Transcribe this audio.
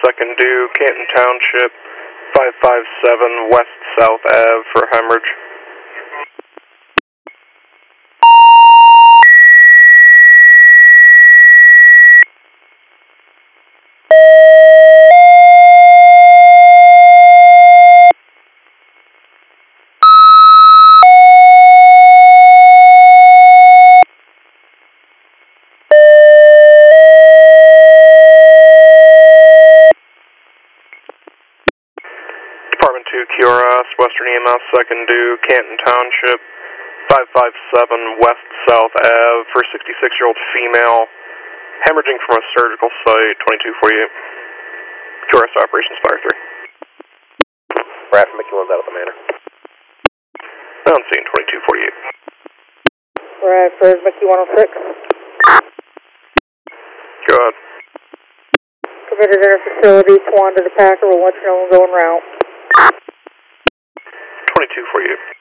2nd due, Canton Township, 557 West South Ave for hemorrhage. Department 2 QRS, Western EMS, 2nd due, Canton Township, 557 West South Ave for 66-year-old female, hemorrhaging from a surgical site, 2248. QRS Operations Fire 3. Raph McEwen's out at the manor. On scene, 2248. Right, first Mickey 106. Go ahead. Committed enter facility, Swan to the Packer, we'll let you know when going route. 2248.